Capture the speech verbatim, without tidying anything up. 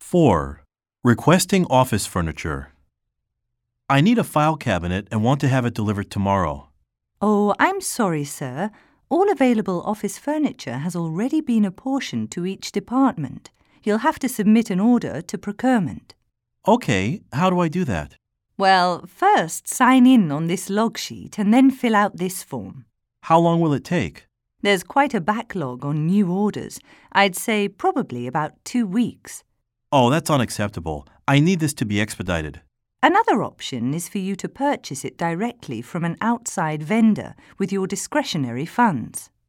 four. Requesting office furniture. I need a file cabinet and want to have it delivered tomorrow. Oh, I'm sorry, sir. All available office furniture has already been apportioned to each department. You'll have to submit an order to procurement. Okay, how do I do that? Well, first sign in on this log sheet and then fill out this form. How long will it take? There's quite a backlog on new orders. I'd say probably about two weeks. Oh, that's unacceptable. I need this to be expedited. Another option is for you to purchase it directly from an outside vendor with your discretionary funds.